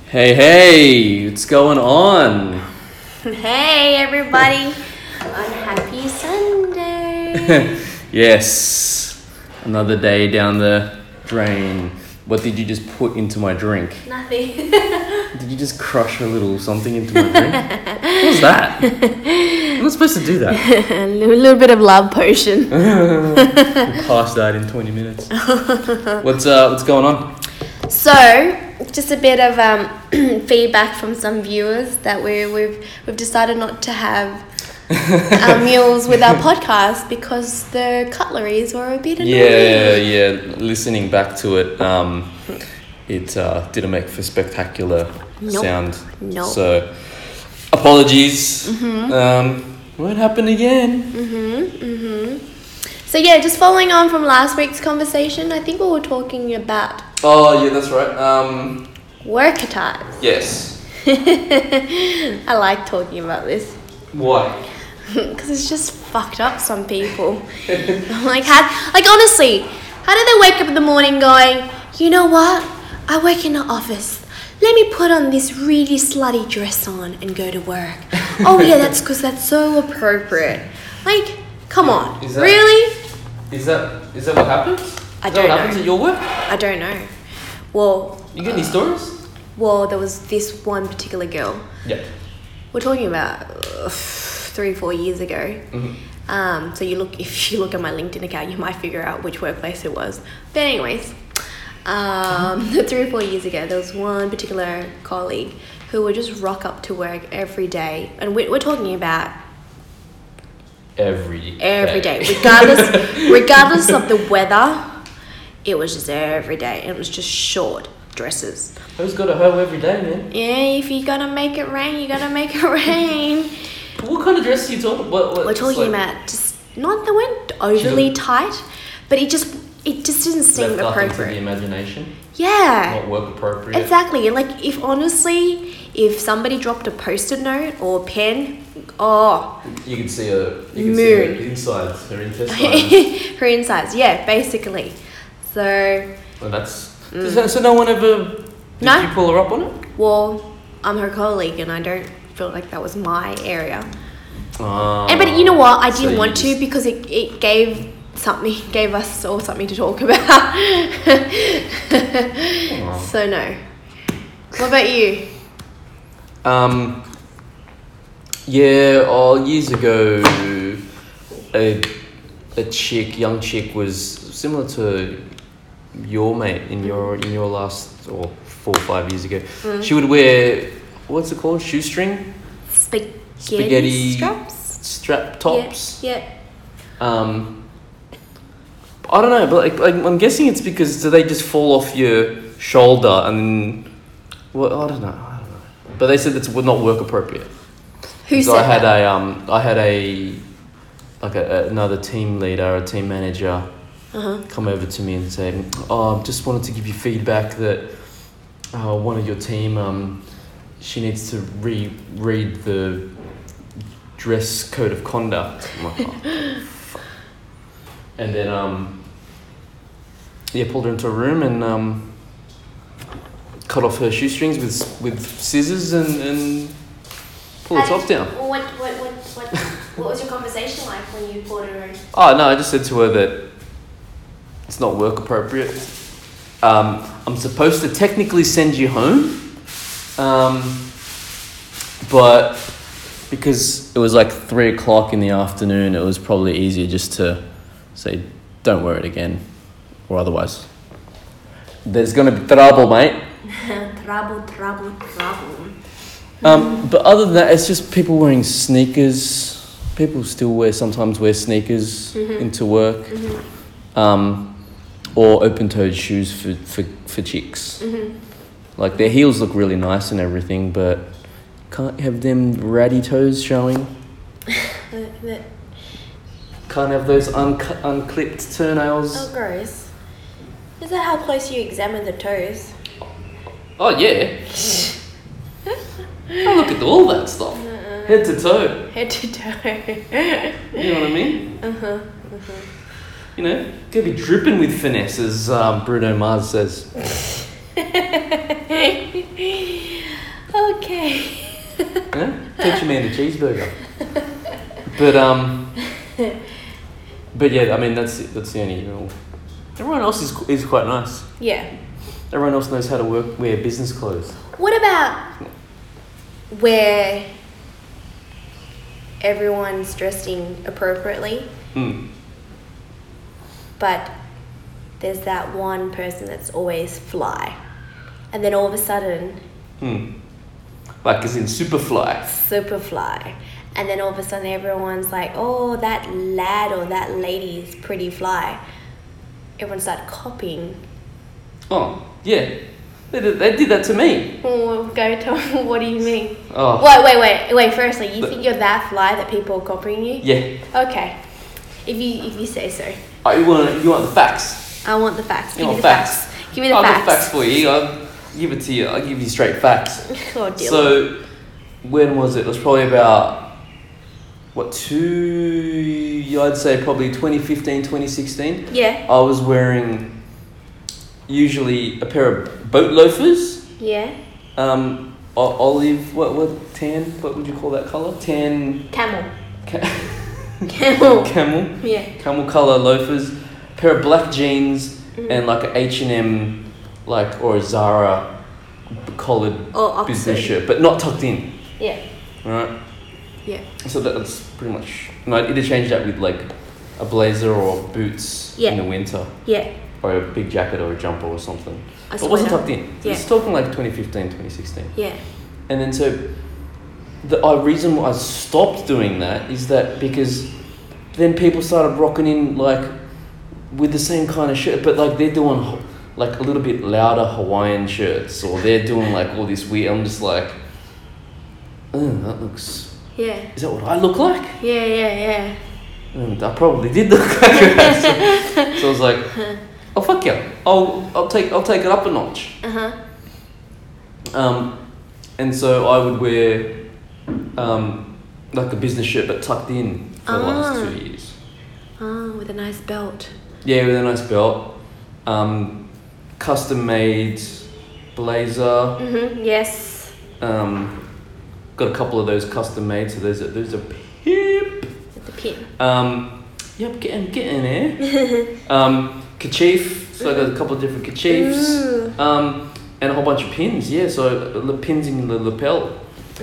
Hey, what's going on? Hey everybody, on Happy Sunday. Yes, another day down the drain. What did you just put into my drink? Nothing. Did you just crush a little something into my drink? What was that? I'm not supposed to do that. A little bit of love potion. We'll cast that in 20 minutes. What's going on? So, just a bit of feedback from some viewers that we've decided not to have our meals with our podcast because the cutleries were a bit annoying. Yeah. Listening back to it, it didn't make for spectacular sound. Nope. So, apologies. Won't happen again. So yeah, just following on from last week's conversation, I think we were talking about Oh, yeah, that's right. work attire. Yes. I like talking about this. Why? Because it's just fucked up some people. Like honestly, how do they wake up in the morning going, you know what? I work in an office. Let me put on this really slutty dress on and go to work. Oh yeah, that's because that's so appropriate. Like, come on. Really? Is that what happens? I Is that don't what happens know. at your work? I don't know. Well, You get any stories? well, there was this one particular girl. Yeah. We're talking about 3-4 years ago. So if you look at my LinkedIn account, you might figure out which workplace it was. But anyways, 3 or 4 years ago, there was one particular colleague who would just rock up to work every day, and we're talking about Every day, regardless of the weather. It was just every day. It was just short dresses. Who's got a hoe every day, man? Yeah, if you gotta make it rain, you gotta make it rain. What kind of dress are you talking about? We're talking about just not that went overly tight, but it just didn't seem left up into the appropriate. imagination. Yeah, Not work appropriate. exactly. And like, if somebody dropped a post-it note or a pen, You could see her Moon. insides, her intestines. her insides. Yeah, basically. So, Well, that's so no one ever did No. you pull her up on it? well, I'm her colleague, and I don't feel like that was my area. Oh, And but you know what? I so didn't you want to just- because it gave us all something to talk about. So no. What about you? Years ago, a young chick was similar to your mate in your last, or 4 or 5 years ago. She would wear, what's it called, shoestring? Spaghetti straps? strap tops. Yeah. I don't know, but like I'm guessing it's because do they just fall off your shoulder and well, I don't know. But they said that's not work appropriate. Who So said I had that? Another team leader, a team manager, come over to me and say, "Oh, I just wanted to give you feedback that one of your team, she needs to read the dress code of conduct." I'm like, "Oh, fuck." And then pulled her into a room and cut off her shoestrings with scissors and pull the top down. What was your conversation like when you pulled her in? Oh, no, I just said to her that it's not work appropriate. I'm supposed to technically send you home, but because it was like 3 o'clock in the afternoon, it was probably easier just to say, don't wear it again, or otherwise there's going to be trouble, mate. Trouble. But other than that, it's just people wearing sneakers. People still sometimes wear sneakers into work, or open-toed shoes for chicks. Like their heels look really nice and everything, but can't have them ratty toes showing. Can't have those unclipped toenails. Oh, gross. Is that how close you examine the toes? Oh yeah. I look at all that stuff, head to toe. Head to toe. You know what I mean? You know, gotta be dripping with finesse, as Bruno Mars says. Okay. Yeah? Teach a man a cheeseburger. But yeah, I mean that's the only rule. Everyone else is quite nice. Yeah. Everyone else knows how to wear business clothes. What about where everyone's dressing appropriately, but there's that one person that's always fly, and then all of a sudden, like as in super fly, and then all of a sudden everyone's like, oh, that lad or that lady is pretty fly. Everyone started copying. Oh, yeah. They did that to me. Oh, go tell me, what do you mean? Oh. Wait. Firstly, you think you're that fly that people are copying you? Yeah. Okay. If you say so. Oh, you want the facts? I want the facts. Give me the facts. Give me the I'll facts. get facts for you. I'll give it to you. I'll give you straight facts. Oh, dear. So, when was it? It was probably about, I'd say probably 2015, 2016. Yeah. I was wearing usually a pair of boat loafers. Yeah. Olive, tan, what would you call that colour? Tan... Camel. Camel. Yeah. Camel colour loafers, pair of black jeans, and like a H&M, or a Zara collared business shirt, but not tucked in. Yeah. Right? Yeah. So that's pretty much... No, I'd interchange that with a blazer or boots in the winter. Yeah. Or a big jacket or a jumper or something. It wasn't tucked in. Yeah. It's talking 2015, 2016. Yeah. And then so the reason why I stopped doing that is that because then people started rocking in with the same kind of shirt, but they're doing a little bit louder Hawaiian shirts, or they're doing all this weird. I'm just like, that looks... Yeah. Is that what I look like? Yeah. And I probably did look like that. So I was like, oh fuck yeah, I'll take it up a notch. And so I would wear a business shirt but tucked in for the last 2 years. With a nice belt. Yeah, with a nice belt. Custom made blazer. Yes. Got a couple of those custom made, so there's a pimp. With the pin. Yep, getting there. Kerchief, so I got a couple of different kerchiefs. And a whole bunch of pins, yeah, so the pins in the lapel.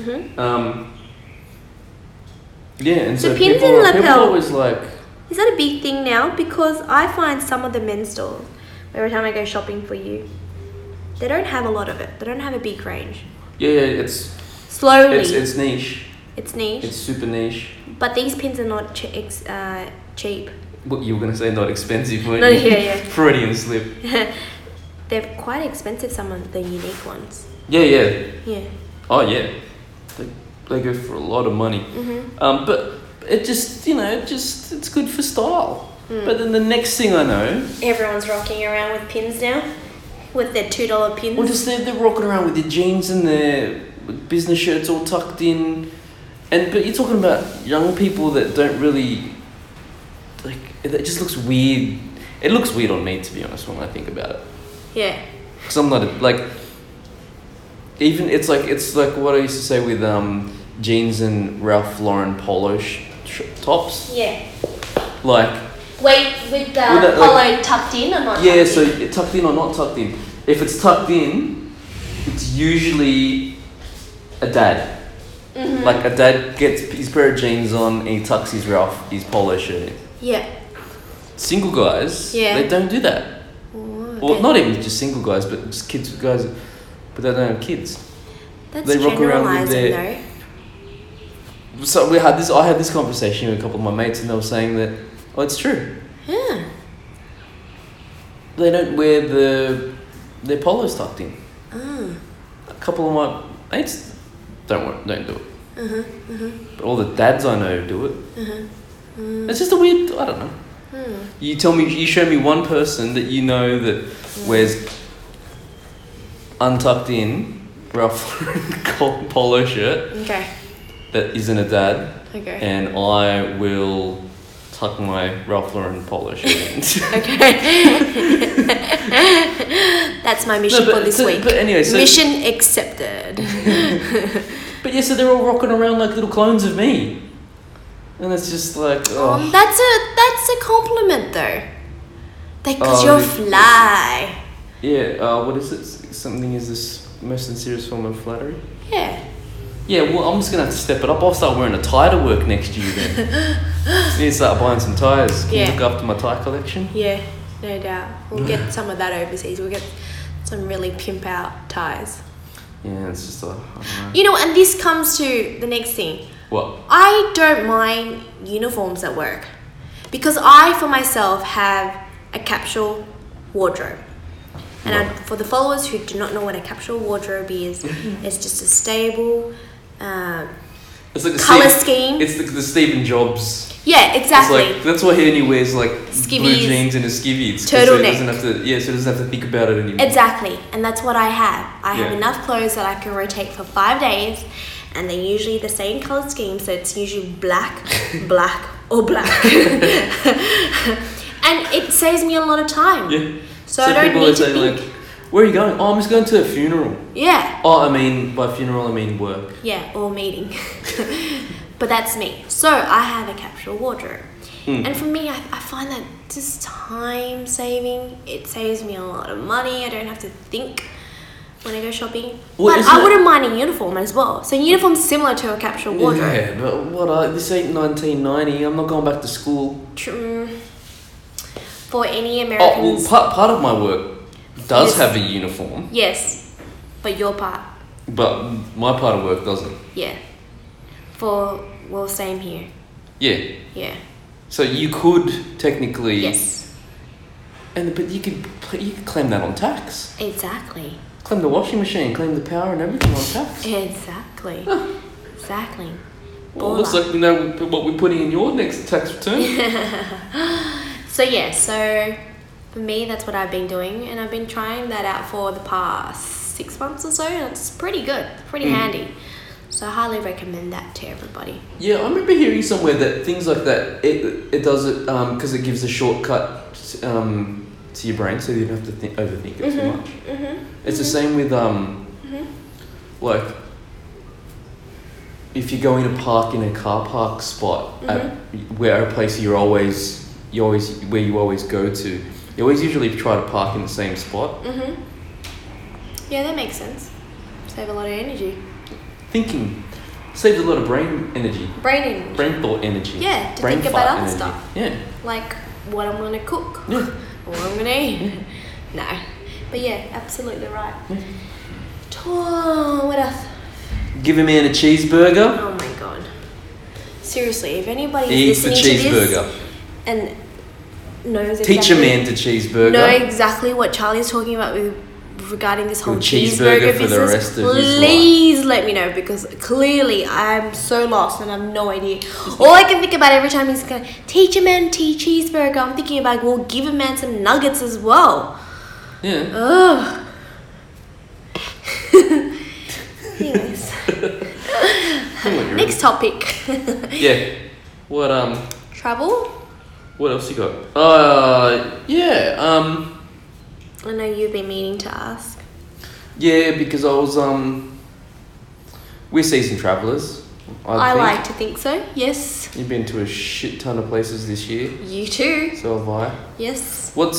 Yeah, and so pins people, in lapel. people always Is that a big thing now? Because I find some of the men's stores, every time I go shopping for you, they don't have a lot of it. They don't have a big range. Yeah, it's... Slowly. It's niche. It's niche. It's super niche. But these pins are not cheap. What you were going to say, not expensive, weren't No, you? yeah. Freudian slip. They're quite expensive, some of the unique ones. Yeah. Yeah. Oh, yeah. They go for a lot of money. But it just, it's good for style. But then the next thing I know... Everyone's rocking around with pins now. With their $2 pins. Or just they're rocking around with their jeans and their business shirts all tucked in. But you're talking about young people that don't really... it just looks weird. It looks weird on me, to be honest, when I think about it. Yeah. Because I'm not even it's like what I used to say with jeans and Ralph Lauren polo tops. Yeah. Wait, with the polo tucked in or not? Yeah, so tucked in or not tucked in. If it's tucked in, it's usually a dad. A dad gets his pair of jeans on and he tucks his polo shirt in. Yeah. Single guys, they don't do that. Well, not even just single guys, but just guys, but they don't have kids. That's they rock around with though. So I had this conversation with a couple of my mates, and they were saying that, it's true. Yeah. They don't wear their polos tucked in. A couple of my mates don't do it. But all the dads I know do it. It's just a weird. I don't know. You show me one person that you know that wears untucked in Ralph Lauren polo shirt. Okay. That isn't a dad. Okay. And I will tuck my Ralph Lauren polo shirt in. Okay. That's my mission for this week. But anyway, so Mission accepted. But yeah, so they're all rocking around like little clones of me, and it's just like, That's a compliment though. Because Oh, you're it is. fly. yeah. What is it? Something is this most sincerest form of flattery? Yeah. Yeah. Well, I'm just gonna have to step it up. I'll start wearing a tie to work next year then. Need to start buying some ties. Can Yeah. you look after my tie collection? Yeah, no doubt. We'll get some of that overseas. We'll get some really pimp out ties. Yeah, it's just I don't know. You know, and this comes to the next thing. What? I don't mind uniforms at work because I, for myself, have a capsule wardrobe. And for the followers who do not know what a capsule wardrobe is, it's just a stable It's like the colour scheme. It's the Stephen Jobs. Yeah, exactly. It's like that's why he only wears like blue Skivvies, jeans and a skivvy. So he turtleneck. doesn't have to. Yeah, so he doesn't have to think about it anymore. Exactly, and that's what I have. I have Yeah. enough clothes that I can rotate for 5 days, and they're usually the same color scheme, so it's usually black, black, or black. And it saves me a lot of time. Yeah. So I don't people need are to saying think. like, "Where are you going?" "Oh, I'm just going to a funeral." Yeah, Oh, I mean by funeral I mean work. yeah, or meeting. But that's me. So I have a capsule wardrobe. And for me, I find that just time saving. It saves me a lot of money. I don't have to think when I go shopping. Well, but isn't I it- wouldn't mind a uniform as well. So uniform's similar to a capsule wardrobe. Yeah, but this ain't 1990. I'm not going back to school. For any Oh, well, Americans, part of my work does Yes. have a uniform, yes, but your part, but my part of work doesn't. yeah. Same here, Yeah. yeah, So you could technically. yes, But you could claim that on tax. exactly, Claim the washing machine, claim the power and everything on tax. exactly, exactly. Well, looks like we know what we're putting in your next tax return. So yeah, so for me, that's what I've been doing, and I've been trying that out for the past 6 months or so, and it's pretty good, pretty handy. So I highly recommend that to everybody. Yeah, I remember hearing somewhere that things like that, it does it because it gives a shortcut to your brain, so you don't have to overthink it too much. It's the same with like if you go in a park in a car park spot at where a place you always go to, you always usually try to park in the same spot. Yeah, that makes sense. Save a lot of energy. Thinking saves a lot of brain energy, Brain energy. brain thought energy. Yeah, to brain think about fart other energy. stuff. Yeah. Like what I'm gonna cook. Yeah. What I'm gonna eat. No. But yeah, absolutely right. What else? Give a man a cheeseburger. Oh my god. Seriously, if anybody's He eats the listening to this cheeseburger. and knows Teach a exactly, man to cheeseburger. know exactly what Charlie's talking about regarding this whole Your cheeseburger cheeseburger for the business, rest of his please let me know, because clearly I'm so lost and I have no idea. All I can think about every time he's going, teach a man tea cheeseburger, I'm thinking about, well, give a man some nuggets as well. Yeah. Ugh. Anyways. Next topic. Yeah. What Travel? What else you got? Yeah. I know you've been meaning to ask. Yeah, because I was we're seasoned travellers. I think. like to think so, yes. You've been to a shit ton of places this year. You too. So have I. Yes. What's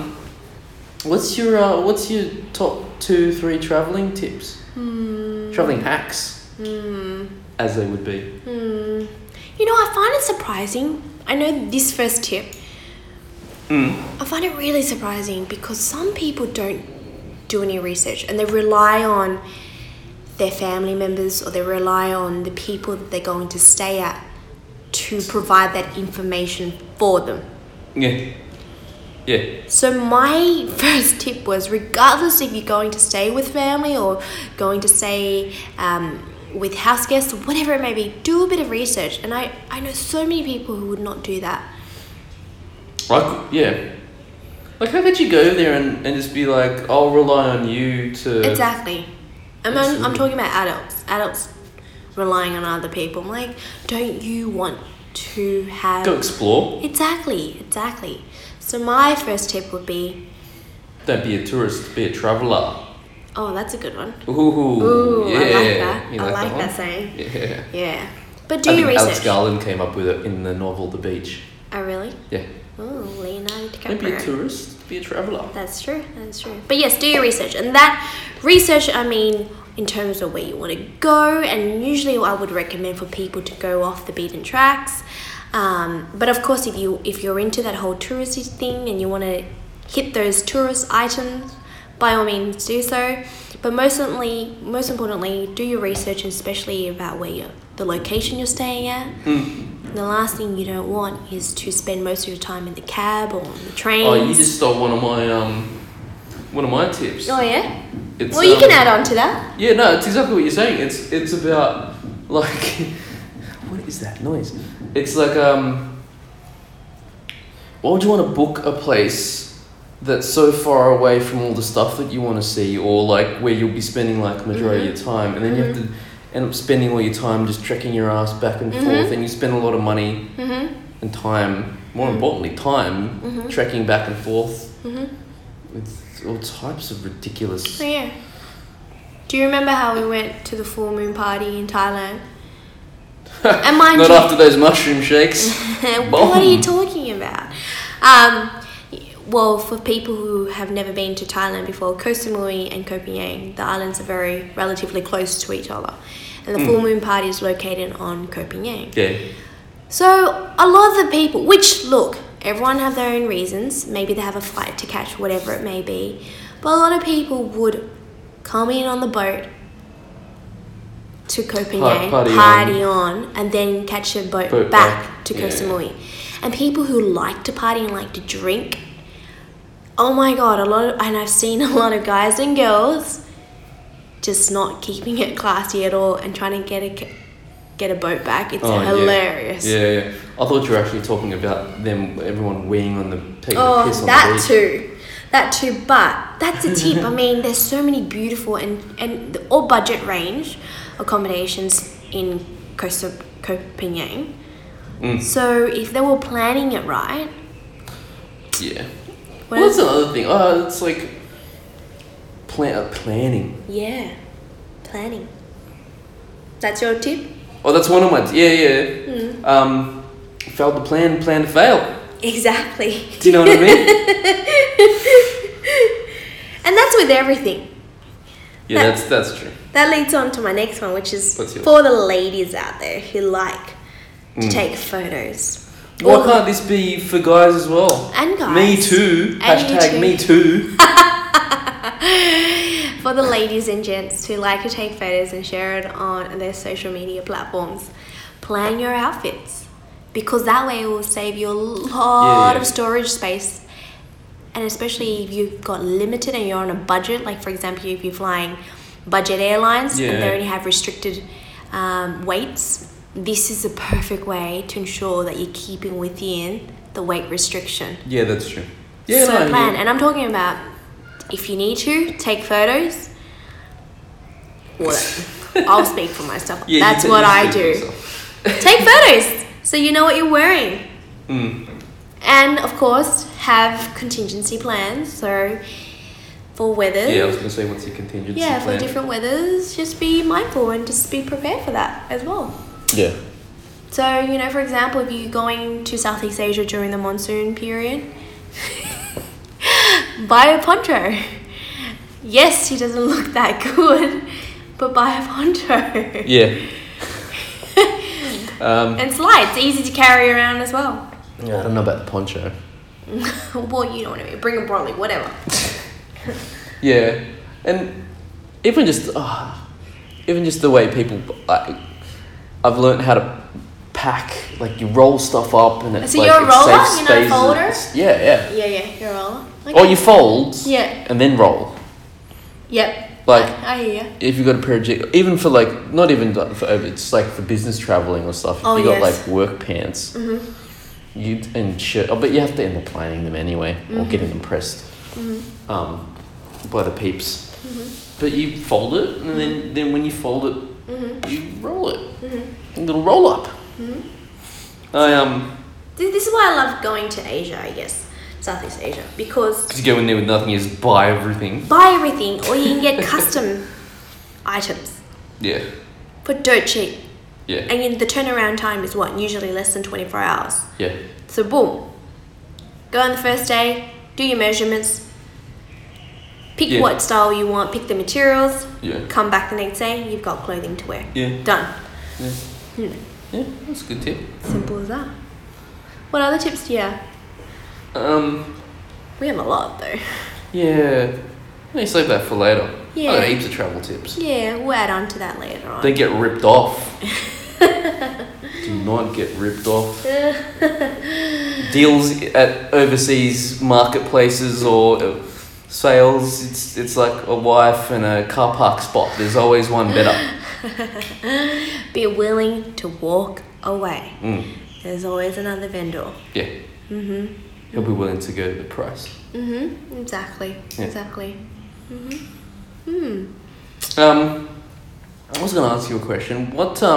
your top 2-3 travelling tips? Travelling hacks, as they would be. You know, I find it surprising. I know this first tip. I find it really surprising because some people don't do any research and they rely on their family members or they rely on the people that they're going to stay at to provide that information for them. Yeah. Yeah. So my first tip was, regardless if you're going to stay with family or going to stay with house guests, whatever it may be, do a bit of research. And I know so many people who would not do that. Yeah. Like, how could you go there and just be like, I'll rely on you to... Exactly. I'm talking about adults relying on other people. I'm like, don't you want to have... Go explore. Exactly. So my first tip would be, Don't be a tourist, be a traveller. Oh, that's a good one. Ooh, yeah. I like that. You I like one? that saying. Yeah. Yeah. But I do your think research. Alex Garland came up with it in the novel The Beach. Oh, really? Yeah. Oh, Leonardo Don't be a DiCaprio. tourist, be a traveller. That's true. That's true. But yes, do your research. And that research, I mean, in terms of where you want to go, and usually I would recommend for people to go off the beaten tracks. But of course, if you're into that whole touristy thing and you want to hit those tourist items, by all means do so. But most importantly, do your research, especially about the location you're staying at. The last thing you don't want is to spend most of your time in the cab or on the train. Oh, you just stole one of my tips. Oh yeah. It's, Well, you can add on to that. Yeah, no, it's exactly what you're saying. It's about like, what is that noise? It's like why would you want to book a place that's so far away from all the stuff that you want to see, or like where you'll be spending like the majority of your time, and then you have to end up spending all your time just trekking your ass back and forth, and you spend a lot of money and time, more importantly time, trekking back and forth with all types of ridiculous. Oh yeah. Do you remember how we went to the full moon party in Thailand? And mind Not you, after those mushroom shakes. what are you talking about? Well, for people who have never been to Thailand before, Koh Samui and Koh Phangan, the islands are relatively close to each other. And the full moon party is located on Koh Phangan. Yeah. So a lot of the people, which look, everyone have their own reasons. Maybe they have a flight to catch, whatever it may be. But a lot of people would come in on the boat to Koh Phangan, party on, and then catch a boat back to Koh Samui. And people who like to party and like to drink, oh my god, and I've seen a lot of guys and girls just not keeping it classy at all and trying to get a boat back. It's hilarious. Yeah. I thought you were actually talking about everyone weeing on taking a piss on the beach. That too, but that's a tip. I mean, there's so many beautiful and all budget range accommodations in Koh Phangan. So if they were planning it right. Yeah. Well, that's another thing. It's like planning. Yeah, planning. That's your tip? Oh, that's one of my... Yeah. Failed to plan to fail. Exactly. Do you know what I mean? And that's with everything. Yeah, that's true. That leads on to my next one, which is What's yours? for the ladies out there who like to take photos. Why can't this be for guys as well? And guys. Me too. And you Hashtag too. me too. For the ladies and gents who like to take photos and share it on their social media platforms, plan your outfits, because that way it will save you a lot of storage space. And especially if you've got limited and you're on a budget, like for example, if you're flying budget airlines and they only have restricted weights, this is a perfect way to ensure that you're keeping within the weight restriction. Yeah, that's true. Yeah, So plan. And I'm talking about, if you need to, take photos. I'll speak for myself. Yeah, that's what I do. Take photos so you know what you're wearing. And of course, have contingency plans. So for weather. Yeah, I was going to say, what's your contingency plan? For different weathers, just be mindful and just be prepared for that as well. Yeah. So, for example, if you're going to Southeast Asia during the monsoon period, buy a poncho. Yes, he doesn't look that good, but buy a poncho. Yeah. And slides, easy to carry around as well. Yeah, I don't know about the poncho. Well, you know what I mean. Bring a brolly, whatever. Yeah, and even just the way people, I've learned how to pack. Like you roll stuff up, and it's So like you're a roller, safe you're not a spaces. folder? Yeah. Yeah, you're a roller. Okay. Or you fold. Yeah. And then roll. Yep. Like I hear you. if you've got a pair of even for like not even for over, it's like for business traveling or stuff. If Oh, you got yes. like work pants, you and shirt. Oh, but you have to end up planning them anyway, or getting them pressed, by the peeps. But you fold it, and then when you fold it, you roll it. A little roll up. This is why I love going to Asia, I guess. Southeast Asia, because Because you go in there with nothing, you just buy everything. buy everything, or you can get custom items Yeah. for dirt cheap. Yeah. And the turnaround time is what? Usually less than 24 hours. Yeah. So boom, go on the first day, do your measurements, pick Yeah. what style you want, pick the materials, Yeah. come back the next day, you've got clothing to wear. Yeah. Done. Yeah. Yeah, that's a good tip. Simple as that. What other tips do you have? We have a lot though. Yeah. Let me save that for later. Yeah. I got heaps of travel tips. Yeah, we'll add on to that later on. Don't get ripped off. Do not get ripped off. Deals at overseas marketplaces or sales, it's like a wife and a car park spot. There's always one better. Be willing to walk away. Mm. There's always another vendor. Yeah. He'll be willing to go to the price. Exactly. Yeah. Exactly. I was going to ask you a question.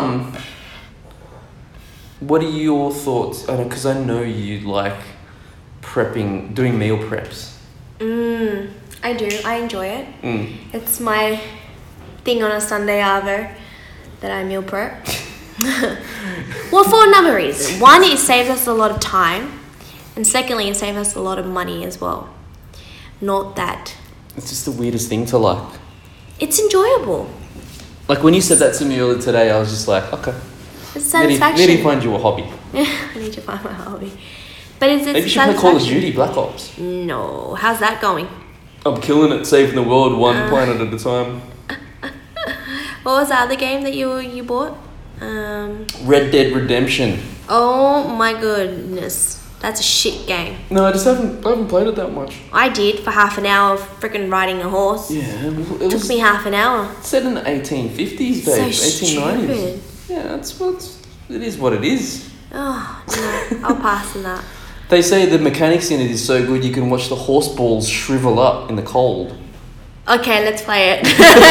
What are your thoughts? Because I know you like prepping, doing meal preps. I do. I enjoy it. Mm. It's my thing on a Sunday arvo that I meal prep. Well, for a number of reasons. One, it saves us a lot of time. And secondly, it saves us a lot of money as well. Not that. It's just the weirdest thing to like. It's enjoyable. Like when you said that to me earlier today, I was just like, okay. It's satisfaction. Need to find you a hobby. I need to find my hobby. But it's Maybe you should play Call of Duty Black Ops. No. How's that going? I'm killing it, saving the world one planet at a time. What was the other game that you bought? Red Dead Redemption. Oh my goodness. That's a shit game. No, I haven't played it that much. I did for half an hour of freaking riding a horse. Yeah, it Took me half an hour. set in the 1850s, So babe. 1890s. stupid. Yeah, it is what it is. Oh, no. I'll pass on that. They say the mechanics in it is so good you can watch the horse balls shrivel up in the cold. Okay, let's play it.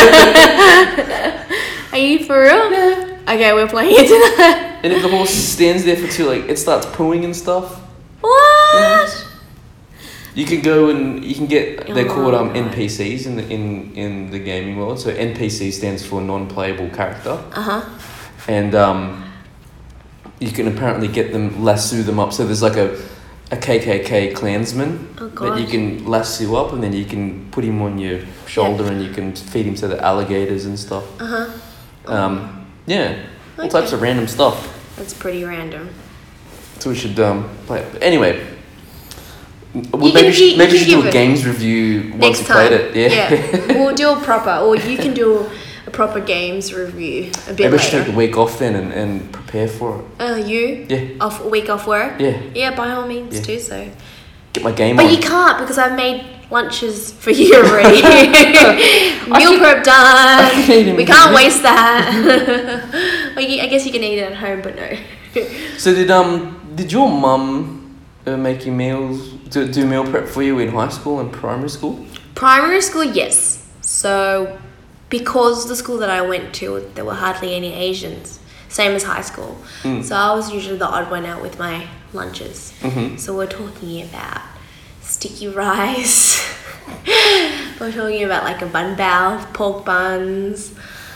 Are you for real? Yeah. Okay, we're playing it tonight. And if the horse stands there for too, like, it starts pooing and stuff. What? You can go and you can get. They're called God. NPCs in the gaming world. So NPC stands for non-playable character. And you can apparently get them, lasso them up. So there's like a KKK Klansman that you can lasso up, and then you can put him on your shoulder, and you can feed him to the alligators and stuff. Yeah, all types of random stuff. That's pretty random. So we should play it. But anyway, maybe You can we should do give a it games review once next we time. played it. Yeah. We'll do a proper, or you can do a proper games rreview a bit Maybe I should take later. the week off then and prepare for it. You? Yeah. A week off work? Yeah. Yeah, by all means, Yeah. do so. Get my game But on. you can't because I've made lunches for you already. Meal prep I can eat done. in We can't waste that. Well, I guess you can eat it at home, but no. So did your mum make you meals, do meal prep for you in high school and primary school? Primary school, yes. So, because the school that I went to, there were hardly any Asians, same as high school. So I was usually the odd one out with my lunches. So we're talking about sticky rice. We're talking about like a bun bao, pork buns.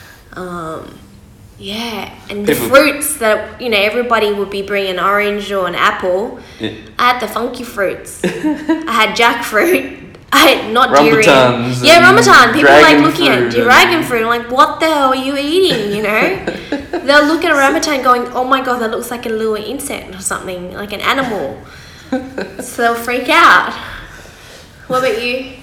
Yeah, and the fruits that, everybody would be bringing orange or an apple. Yeah. I had the funky fruits. I had jackfruit. I had not durian. Rambutans Yeah, and rambutan. People like dragon looking at fruit dragon fruit. I'm like, what the hell are you eating? They'll look at a rambutan going, oh my god, that looks like a little insect or something, like an animal. So they'll freak out. What about you?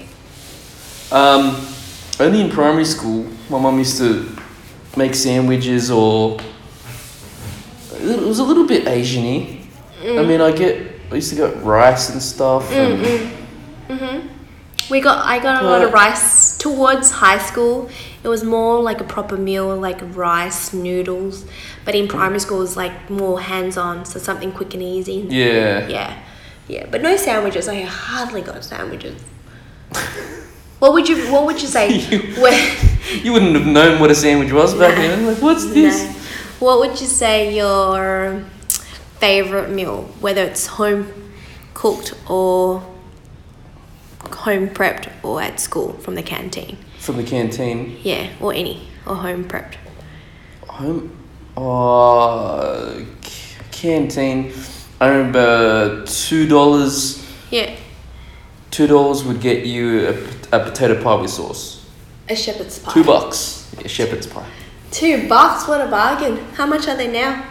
Only in primary school, my mum used to make sandwiches, or it was a little bit Asian-y. I mean, I used to get rice and stuff. I got a lot of rice towards high school. It was more like a proper meal, like rice, noodles. But in primary school, it was like more hands-on, so something quick and easy. Yeah. Yeah. But no sandwiches. I hardly got sandwiches. What would you say? You wouldn't have known what a sandwich was back then. Like, what's this? No. What would you say your favorite meal, whether it's home cooked or home prepped or at school from the canteen? From the canteen. Yeah, or home prepped. Home. Canteen. I remember $2. Yeah. $2 would get you a potato pie with sauce. A shepherd's pie. $2. Yeah, shepherd's pie. $2? What a bargain. How much are they now?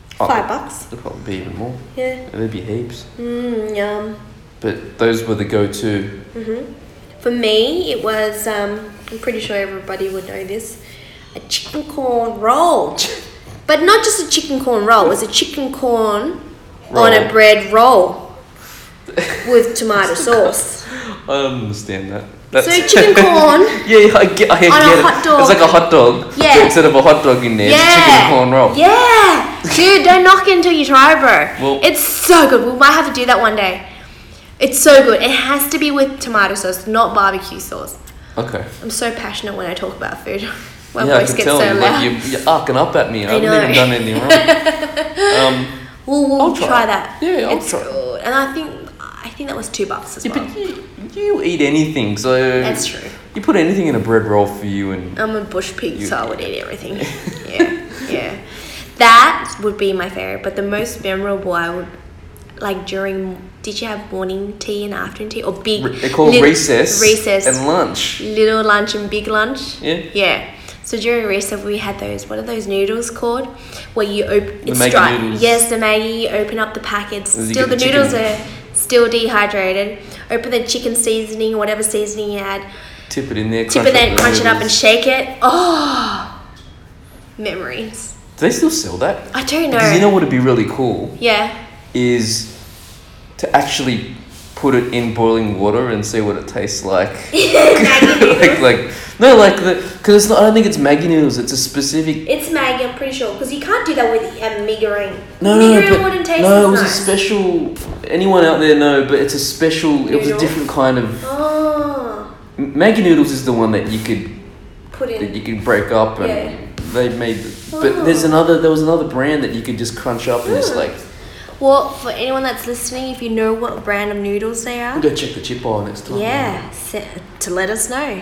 $5? They'd probably be even more. Yeah. There'd be heaps. Yum. But those were the go-to. For me, it was, I'm pretty sure everybody would know this, a chicken corn roll. But not just a chicken corn roll, it was a chicken corn on a bread roll with tomato sauce. I don't understand that. So chicken corn yeah, I get it. hot dog. It's like a hot dog. Yeah. Instead of a hot dog in there, it's a chicken corn roll. Yeah. Dude, don't knock it until you try, bro. Well, it's so good. We might have to do that one day. It's so good. It has to be with tomato sauce, not barbecue sauce. Okay. I'm so passionate when I talk about food. My I voice can gets tell so you. loud. Like you're arcing up at me. I haven't know. even done anything wrong. We'll I'll try that. Yeah, I'll it's try. good. And I think that was $2 as Yeah, well. but you eat anything, so That's true. You put anything in a bread roll for you, and I'm a bush pig, so I would eat everything. yeah. That would be my favorite, but the most memorable I would like during. Did you have morning tea and afternoon tea or big? They call recess and lunch. Little lunch and big lunch. Yeah. Yeah. So during recess we had those. What are those noodles called? Where you open. The Maggi noodles. Yes, the Maggi. You open up the packets. And you Still, get the the noodles chicken. are still dehydrated. Open the chicken seasoning, whatever seasoning you had. Tip it in there. Crunch it up and shake it. Oh, memories. Do they still sell that? I don't know. Because you know what would be really cool Yeah. is to actually put it in boiling water and see what it tastes like. Maggi noodles. Because I don't think it's Maggi noodles. It's a specific. It's Maggi, I'm pretty sure, because you can't do that with Miggerin. No, Miggerin wouldn't taste no, as it was nice. a special. Anyone out there know? But it's a special. It was a Noodle? different kind of. Oh, Maggi noodles is the one that you could put in. that you could break up and Yeah. they made. But there was another brand that you could just crunch up and just like. Well, for anyone that's listening, if you know what brand of noodles they are, We'll go check the chip bar next time. yeah, to let us know.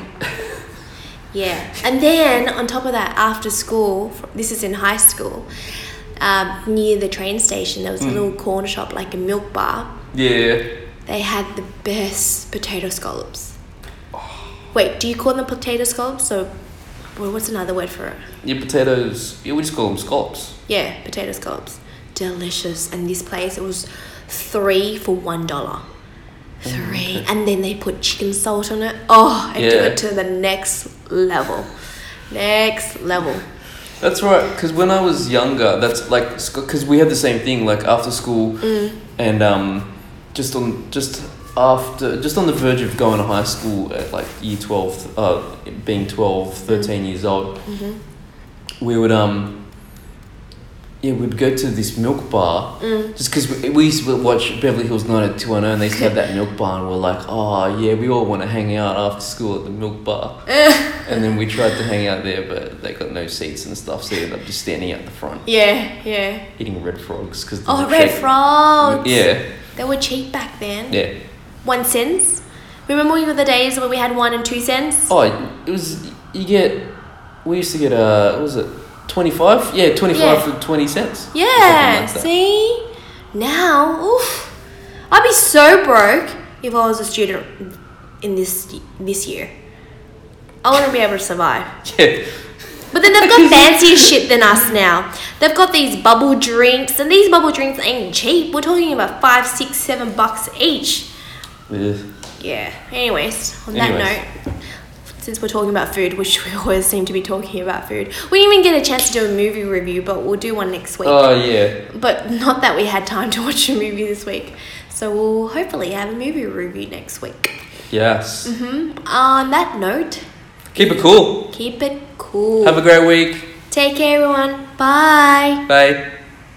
Yeah, and then on top of that, after school, this is in high school, near the train station, there was a little corner shop, like a milk bar. Yeah. They had the best potato scallops. Wait, do you call them potato scallops? Or what's another word for it? Your potatoes. Yeah, we just call them scallops. Yeah, potato scallops. Delicious. And this place, it was 3 for $1. 3. And then they put chicken salt on it. Oh, it took it to the next level. Next level. That's right. Because when I was younger, that's like because we had the same thing. Like after school, and just on the verge of going to high school at like year 12, being 12, 13 years old, we would we'd go to this milk bar just because we used to watch Beverly Hills 90210 and they used to have that milk bar and we're like, oh yeah, we all want to hang out after school at the milk bar. And then we tried to hang out there, but they got no seats and stuff, so we ended up just standing out the front. Yeah. Eating red frogs. Red frogs. Yeah. They were cheap back then. Yeah. 1 cent. Remember the days where we had 1 and 2 cents? Oh, it was, we used to get, what was it? 25? Yeah, 25 for 20 cents. Yeah, Like that. see? Now, oof. I'd be so broke if I was a student in this year. I wouldn't be able to survive. Yeah. But then they've got fancier shit than us now. They've got these bubble drinks, and these bubble drinks ain't cheap. We're talking about $5, $6, $7 each. Yeah. Anyways, on that note, since we're talking about food, which we always seem to be talking about food, we didn't even get a chance to do a movie review, but we'll do one next week. Oh, yeah. But not that we had time to watch a movie this week. So we'll hopefully have a movie review next week. Yes. On that note, Keep it cool. keep it cool. Have a great week. Take care, everyone. Bye. Bye.